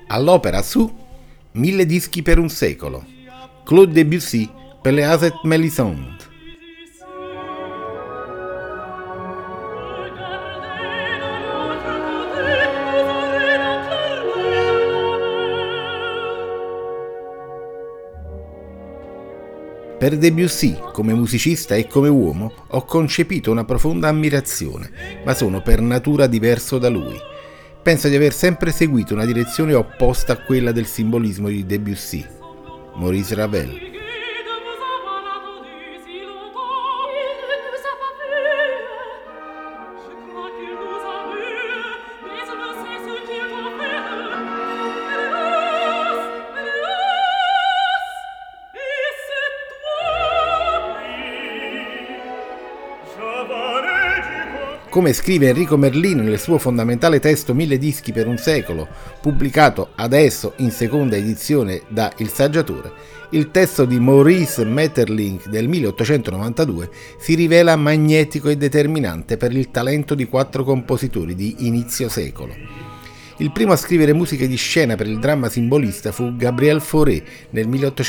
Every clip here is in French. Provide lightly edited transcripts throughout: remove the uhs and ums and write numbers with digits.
All'opera su 1000 dischi per un secolo. Claude Debussy, Pelléas et Mélisande. Per Debussy, come musicista e come uomo, ho concepito una profonda ammirazione, ma sono per natura diverso da lui. Penso di aver sempre seguito una direzione opposta a quella del simbolismo di Debussy. Maurice Ravel. Come scrive Enrico Merlin nel suo fondamentale testo 1000 dischi per un secolo, pubblicato adesso in seconda edizione da Il Saggiatore, il testo di Maurice Maeterlinck del 1892 si rivela magnetico e determinante per il talento di 4 compositori di inizio secolo. Il primo a scrivere musiche di scena per il dramma simbolista fu Gabriel Fauré nel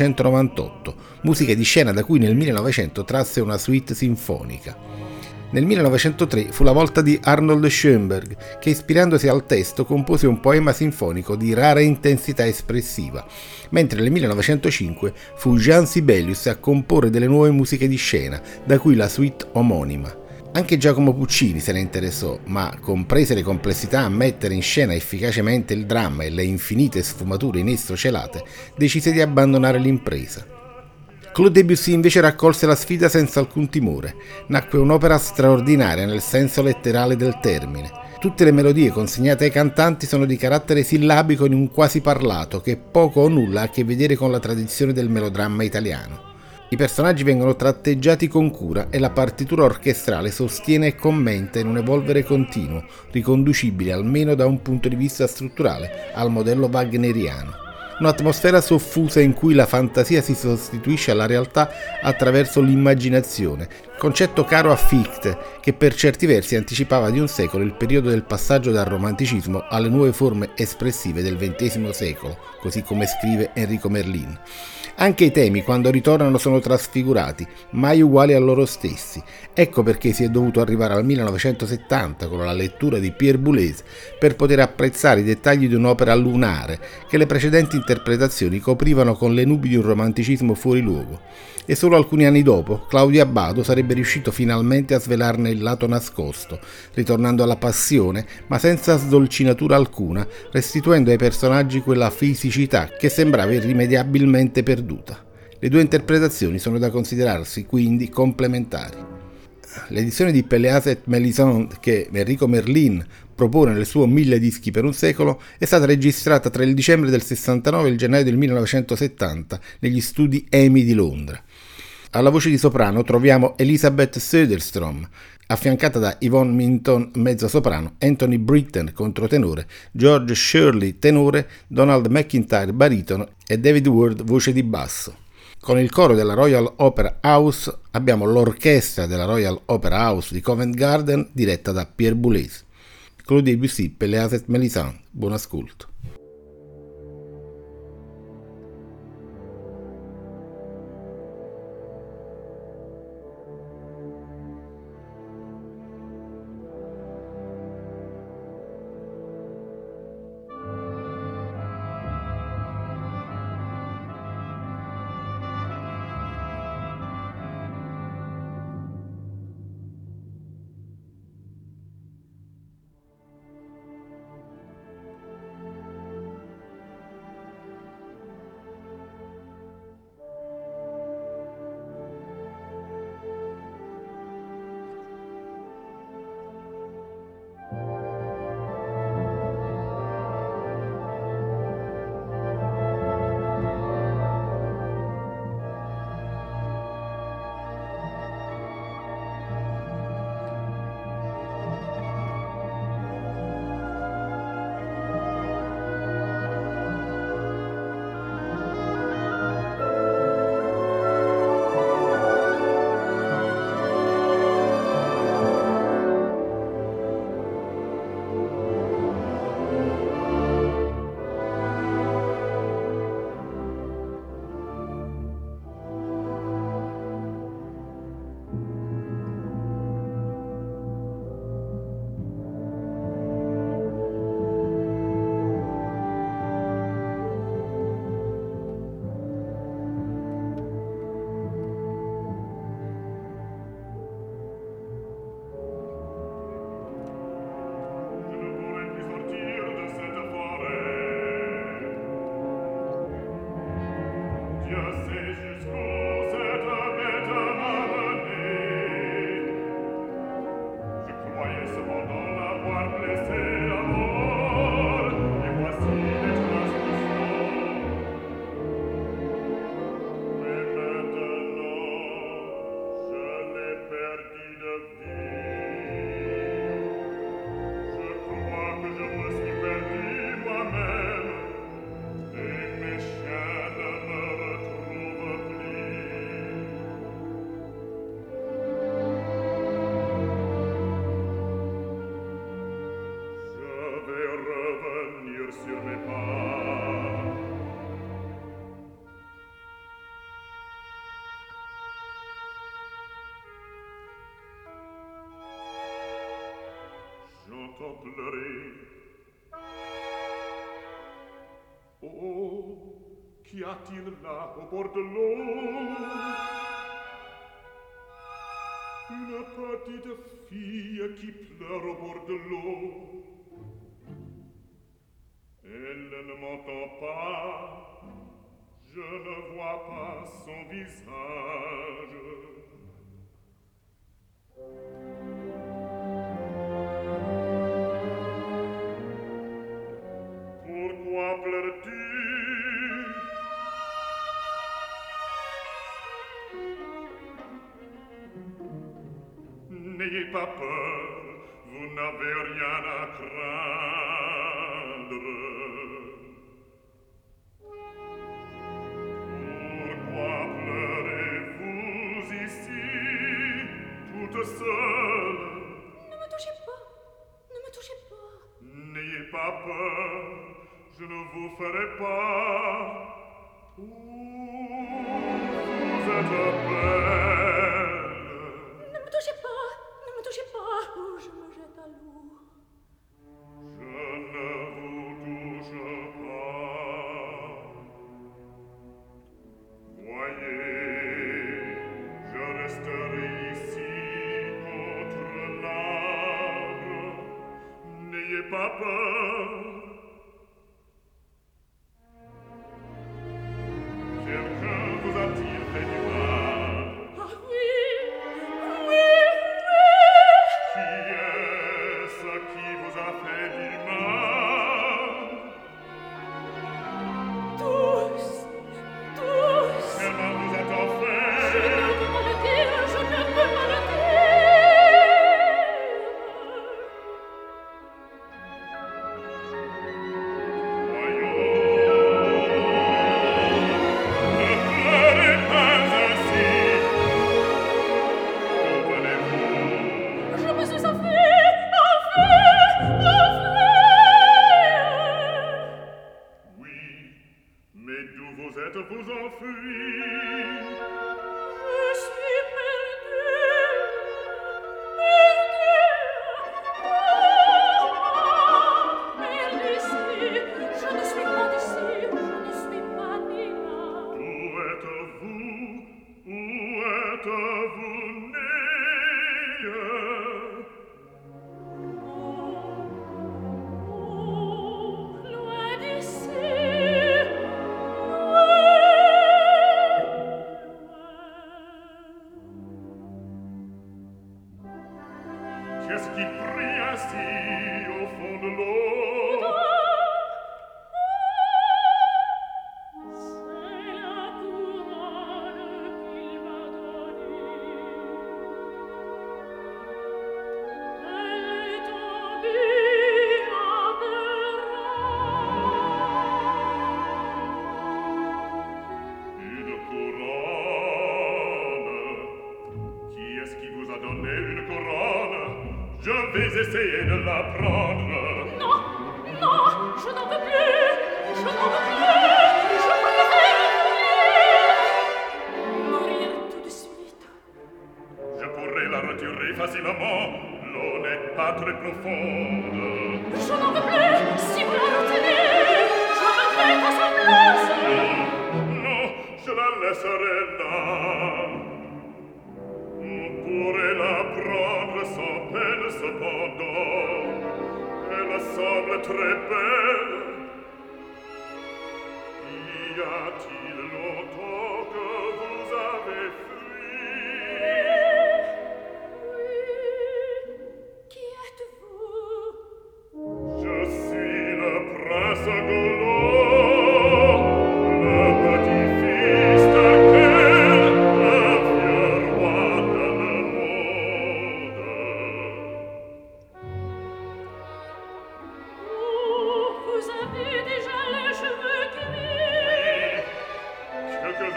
1898, musiche di scena da cui nel 1900 trasse una suite sinfonica. Nel 1903 fu la volta di Arnold Schoenberg, che ispirandosi al testo compose un poema sinfonico di rara intensità espressiva, mentre nel 1905 fu Jean Sibelius a comporre delle nuove musiche di scena, da cui la suite omonima. Anche Giacomo Puccini se ne interessò, ma, comprese le complessità a mettere in scena efficacemente il dramma e le infinite sfumature in esso celate, decise di abbandonare l'impresa. Claude Debussy invece raccolse la sfida senza alcun timore. Nacque un'opera straordinaria nel senso letterale del termine. Tutte le melodie consegnate ai cantanti sono di carattere sillabico in un quasi parlato che poco o nulla ha a che vedere con la tradizione del melodramma italiano. I personaggi vengono tratteggiati con cura e la partitura orchestrale sostiene e commenta in un evolvere continuo, riconducibile almeno da un punto di vista strutturale al modello wagneriano. Un'atmosfera soffusa in cui la fantasia si sostituisce alla realtà attraverso l'immaginazione, concetto caro a Fichte, che per certi versi anticipava di un secolo il periodo del passaggio dal romanticismo alle nuove forme espressive del XX secolo, così come scrive Enrico Merlin. Anche i temi, quando ritornano, sono trasfigurati, mai uguali a loro stessi. Ecco perché si è dovuto arrivare al 1970 con la lettura di Pierre Boulez per poter apprezzare i dettagli di un'opera lunare che le precedenti interpretazioni coprivano con le nubi di un romanticismo fuori luogo. E solo alcuni anni dopo Claudio Abbado sarebbe riuscito finalmente a svelarne il lato nascosto, ritornando alla passione ma senza sdolcinatura alcuna, restituendo ai personaggi quella fisicità che sembrava irrimediabilmente perduta. Le due interpretazioni sono da considerarsi quindi complementari. L'edizione di Pelléas et Mélisande che Enrico Merlin propone nel suo 1000 dischi per un secolo è stata registrata tra il dicembre del 69 e il gennaio del 1970 negli studi EMI di Londra. Alla voce di soprano troviamo Elisabeth Söderström, affiancata da Yvonne Minton mezzosoprano, Anthony Britten controtenore, George Shirley tenore, Donald McIntyre baritono e David Ward voce di basso. Con il coro della Royal Opera House abbiamo l'orchestra della Royal Opera House di Covent Garden diretta da Pierre Boulez. Claude Debussy, Pelléas et Mélisande. Buon ascolto. Qu'y a-t-il là au bord de l'eau? Une petite fille qui pleure au bord de l'eau. Elle ne m'entend pas, je ne vois pas son visage. Pourquoi pleures-tu? N'ayez pas peur, vous n'avez rien à craindre. Pourquoi pleurez-vous ici, toute seule? Ne me touchez pas, ne me touchez pas. N'ayez pas peur, je ne vous ferai pas. Vous êtes belle. Ne me touchez pas, ne me touchez pas, ou je me jette à l'eau. Je ne vous touche pas. Voyez, je resterai ici contre l'arbre. N'ayez pas peur. Quelqu'un vous a-t-il fait du mal? Ah oui, oui, oui. Qui est-ce qui vous a fait du mal? Tous, tous. Quel mal vous a-t-on Je fait? ne peux pas le dire, je ne peux pas le dire. Ne pleurez pas ainsi. Où venez-vous? Je me suis enfuie, enfuie. Oui, mais d'où vous êtes-vous enfui? Je suis perdue, perdue. Ici, je ne suis pas d'ici, je ne suis pas ni là. Où êtes-vous? Où êtes-vous né? Loin d'ici, Qu'est-ce qui brille ainsi au fond de l'eau? c'est la couronne qu'il m'a donnée. Elle est tombée en pleurant. Une couronne. Qui est-ce qui vous a donné une couronne? Je vais essayer de la prendre. Non, non, je n'en veux plus, je n'en veux plus, je préfère mourir tout de suite. Je pourrais la retirer facilement. L'eau n'est pas très profonde. Je n'en veux plus, si vous la retenez, je me mets à sa place. Non, je la laisserai là. On pourrait la prendre sans peine cependant. Elle semble très belle. Y a-t-il longtemps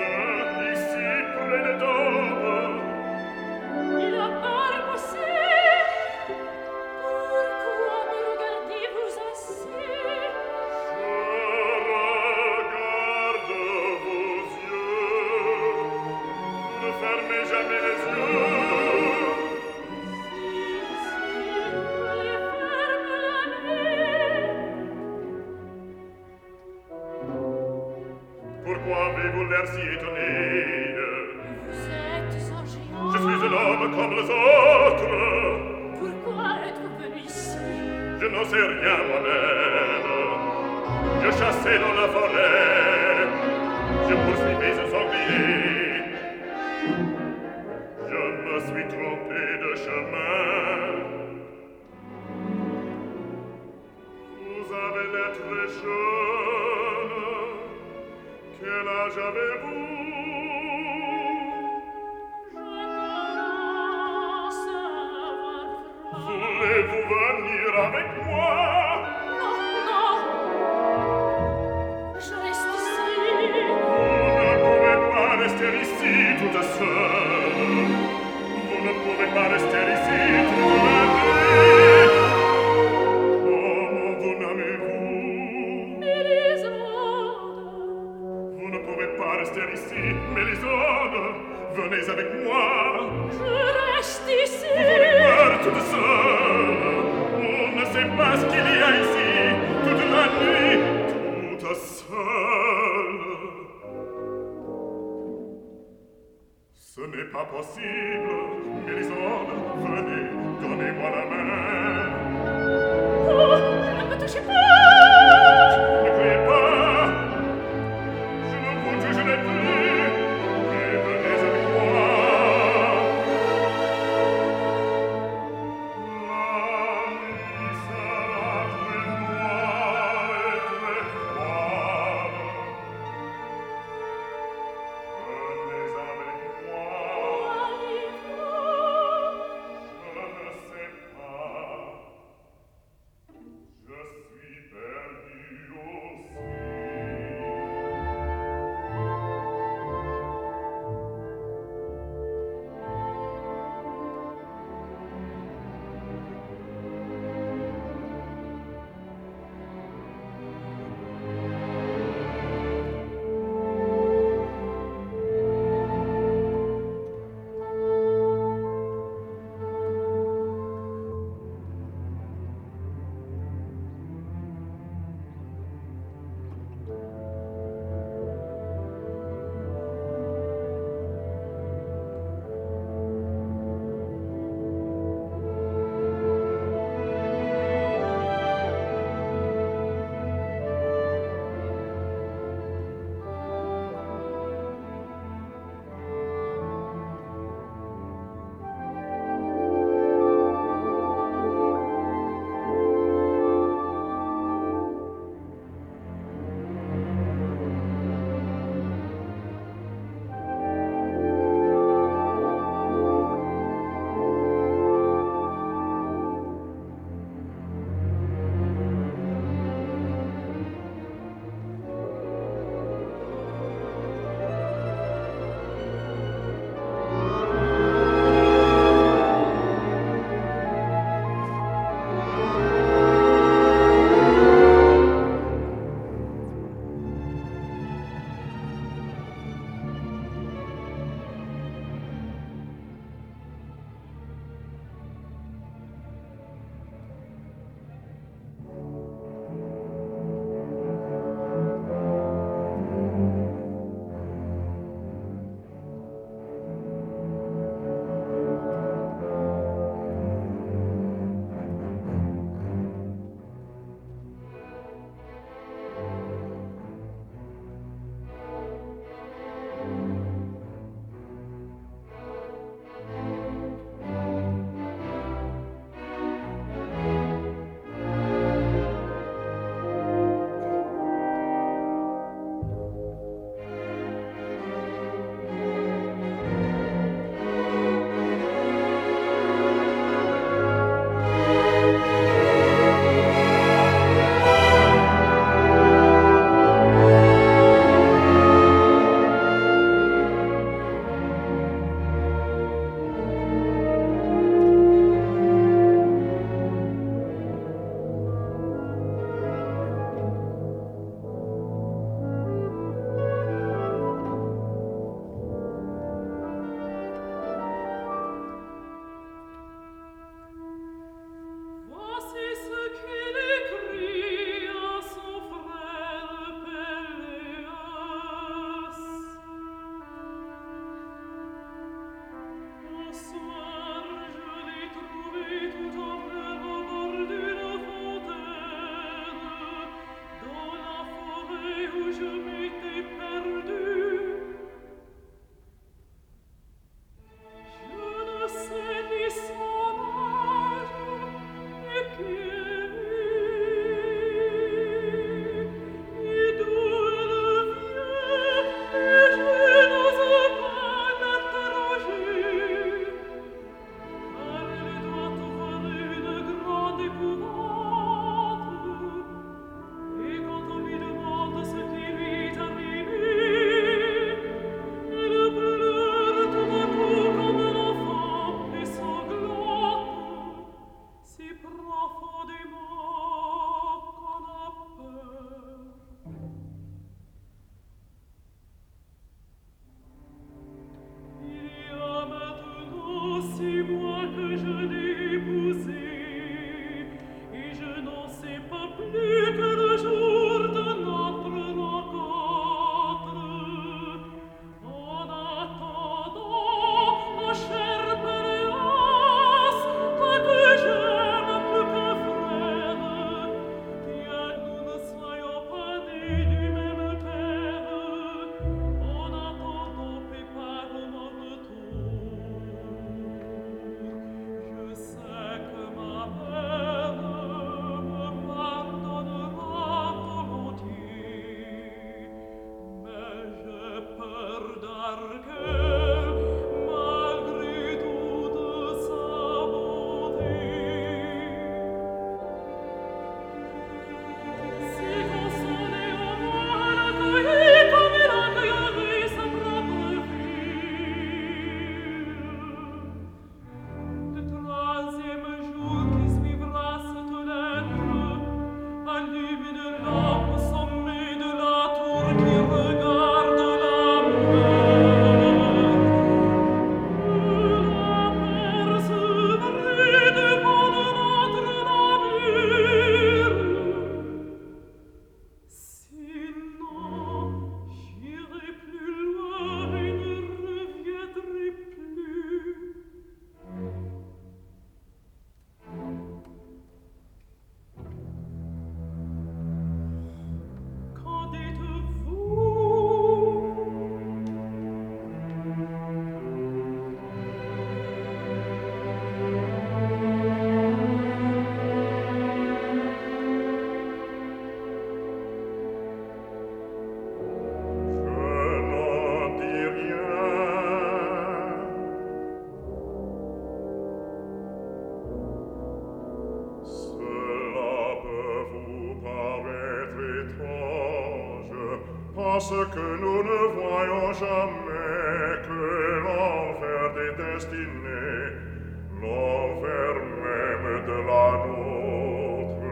ici près de Dover. Il apparaît possible. Pourquoi me regardez-vous ainsi? Je regarde vos yeux. Ne fermez jamais les yeux. Pourquoi avez-vous l'air si étonné? Vous êtes un géant. Je suis un homme comme les autres. Pourquoi êtes-vous venu ici? Je n'en sais rien moi-même. Je chassais dans la forêt. Je poursuivais un sanglier. Je me suis trompé de chemin. Vous avez l'air très jeune. Quel âge avez-vous? Je commence à avoir froid. Voulez-vous venir avec moi? Non, non. Je reste ici. Vous ne pouvez pas rester ici toute seule. Vous ne pouvez pas rester ici toute la nuit. Comment vous nommez-vous? Mélisande. Vous ne pouvez pas rester ici, Mélisande. Venez avec moi. Je reste ici. Vous avez peur toute seule. On ne sait pas ce qu'il y a ici toute la nuit, toute seule. Ce n'est pas possible, Mélisande. Venez, donnez-moi la main. Oh, ne me touchez pas. Ne criez pas. Je ne vous toucherai plus. Et venez avec moi. La nuit sera très noire et très froide. Venez avec moi. Je ne sais pas. Parce que nous ne voyons jamais que l'enfer des destinées, l'enfer même de la nôtre.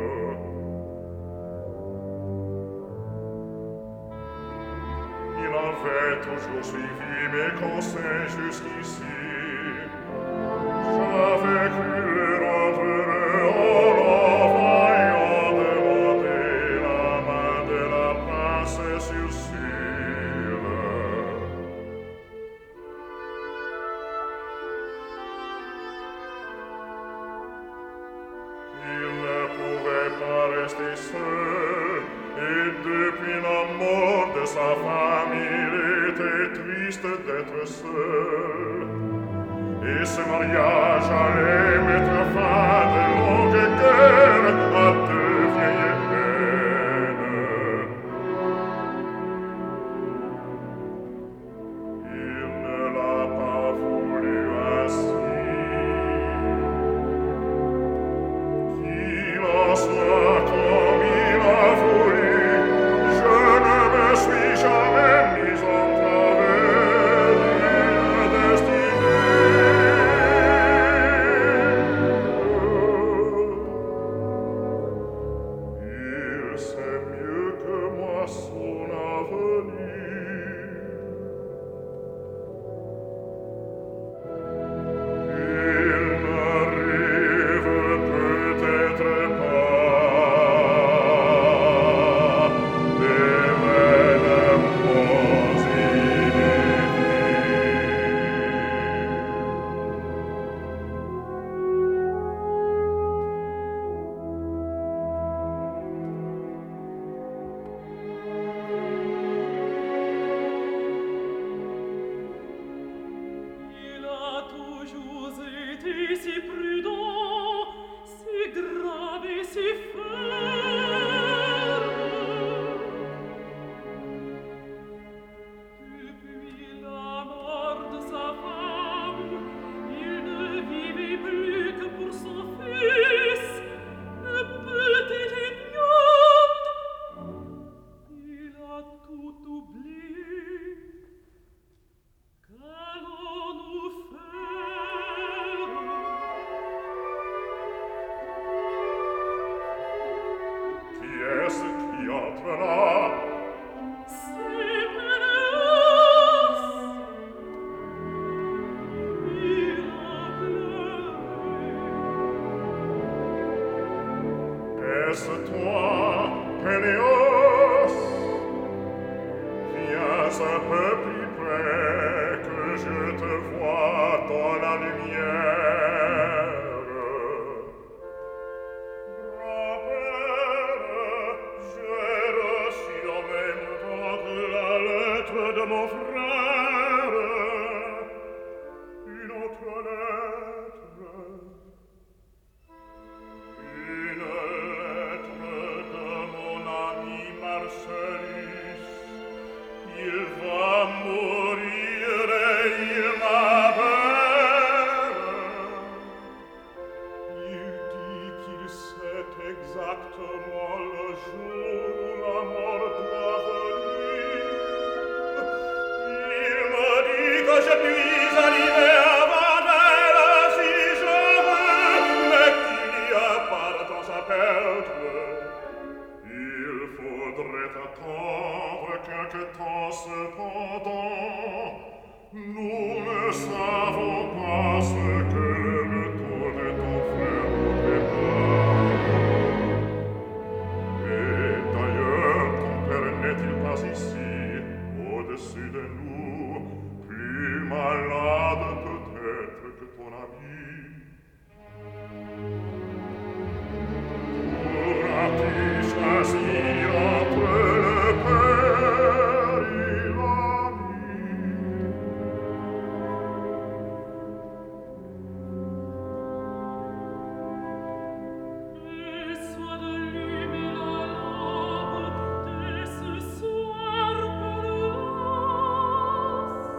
Il avait toujours suivi mes conseils jusqu'ici. J'avais cru le rendre heureux en l'envoyant demander la main de la princesse Ursule. Il ne pouvait pas rester seul, et depuis la mort de sa femme, il était triste d'être seul. Et ce mariage allait mettre fin à de longues guerres, à de vieilles peines. Il ne l'a pas voulu ainsi. Qu'il en soit comme il a voulu, je ne me suis jamais mis en travers d'une destinée. Il sait mieux que moi son avenir. Il n'arrive peut-être pas d'événements inédits. Il a toujours été si prudent, si grave et si ferme. Depuis la mort de sa femme, il ne vivait plus que pour son fils, le petit Ignat. Il a tout oublié. Qu'allons-nous faire? Qui est-ce qui entre là? C'est Pénélope. Il a pleuré. Est-ce toi, Pénéos? Viens un peu plus près, que je te vois dans la lumière. Grand-père, j'ai reçu je puis arriver avant elle si je veux, mais qu'il n'y a pas de temps à perdre. Il faudrait attendre quelque temps cependant. Nous ne savons pas ce que le retour de ton frère nous prépare. Et d'ailleurs, ton père n'est-il pas ici, au-dessus de nous, plus malade peut-être que ton ami? Pourras-tu choisir entre le père et l'ami? Et soit d'allumer la lampe dès ce soir par l'as.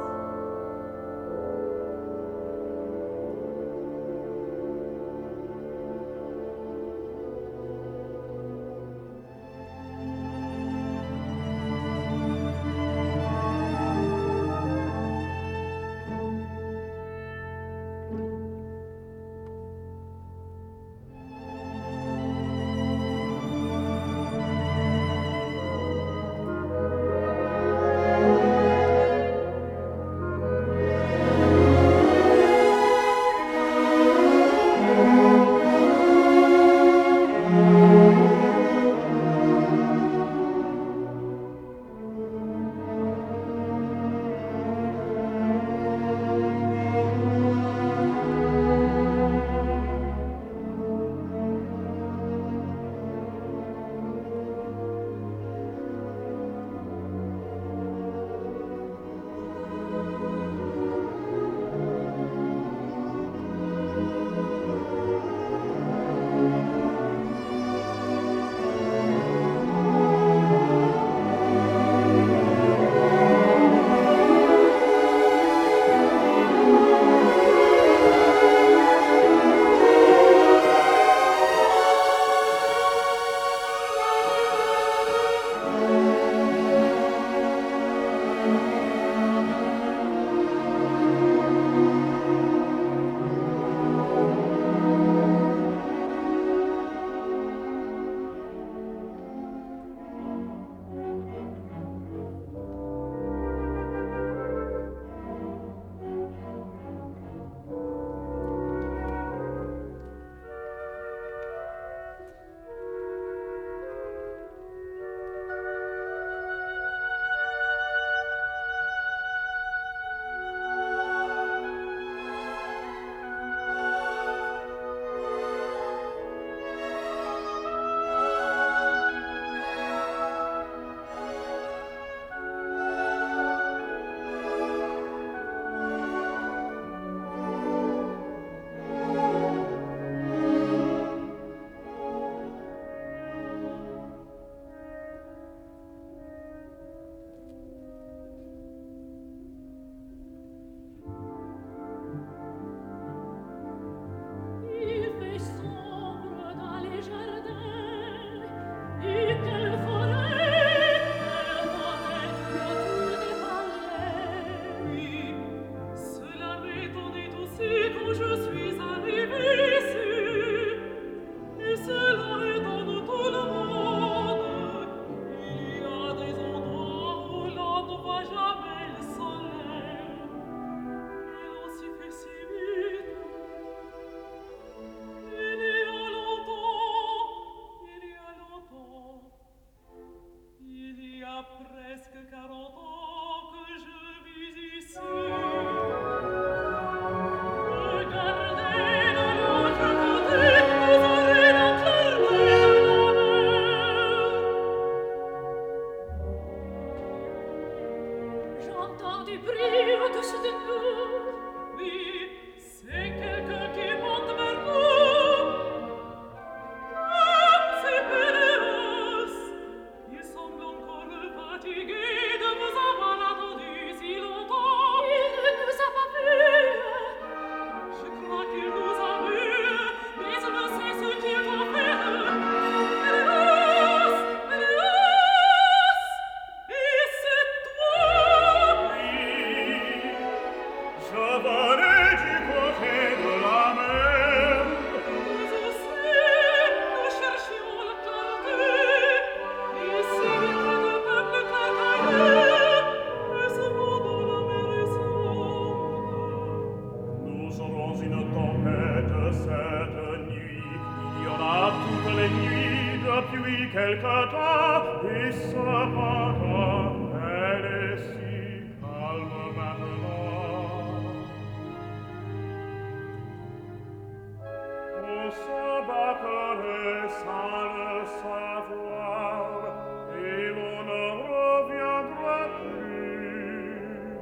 quelques temps, et cependant, elle est si calme maintenant. On se battrait sans le savoir, et l'on ne reviendra plus.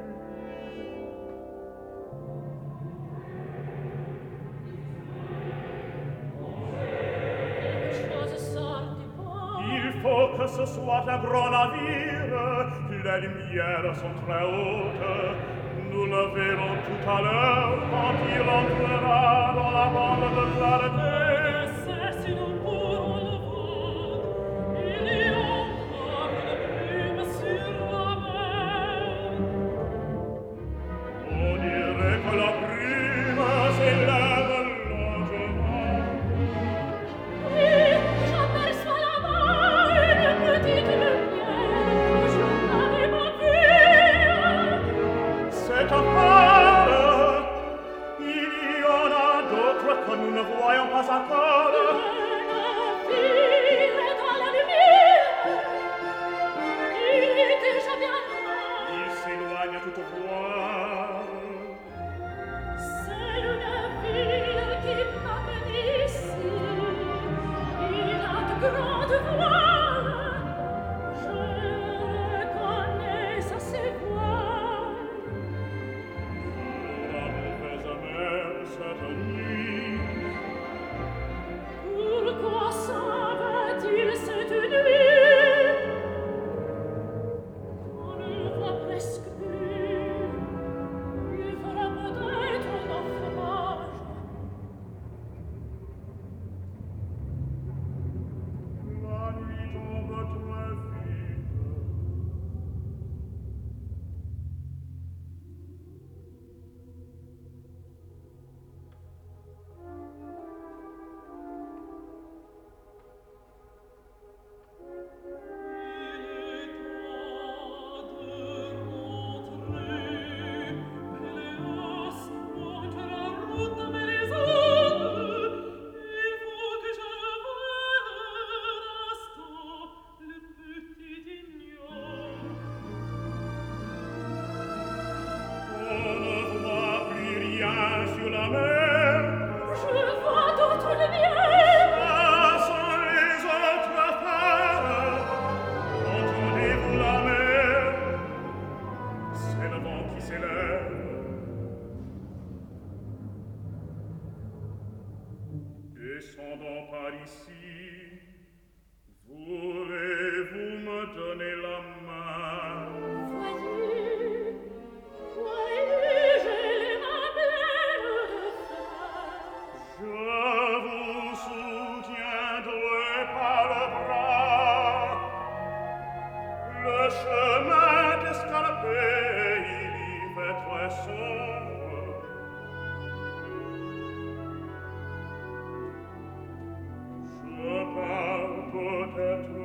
Il faut que ce soit un grand navire, les lumières sont très hautes. Nous le verrons tout à l'heure quand il entrera dans la bande de clarté. C'est si nous pourrons le voir, il y a encore une plume sur la mer. On dirait que la brume s'élève lentement. Oui, j'aperçois là-bas une petite lumière, je n'avais pas vu. C'est un phare. Il y en a d'autres que nous ne voyons pas encore. Un navire dans la lumière, il est déjà bien loin. Il s'éloigne toutefois. C'est le navire qui m'amène ici. Il a de grandes voiles. Je reconnais à ses voiles. La mauvaise mer cette nuit. Pourquoi s'en va-t-il cette nuit? On ne le voit presque plus. Il fera peut-être naufrage. La nuit tombe très vite. On ne voit plus rien sur la mer. Je vois d'autres lumières. Ah, sont les autres phares. Entendez-vous la mer? C'est le vent qui s'élève. Descendons par ici. Voulez-vous me donner la main? Voyez, voyez, j'ai les mains pleines de fer. Je vous soutiendrai par le bras. Le chemin d'escarpé, il y fait très sombre. Je pars peut-être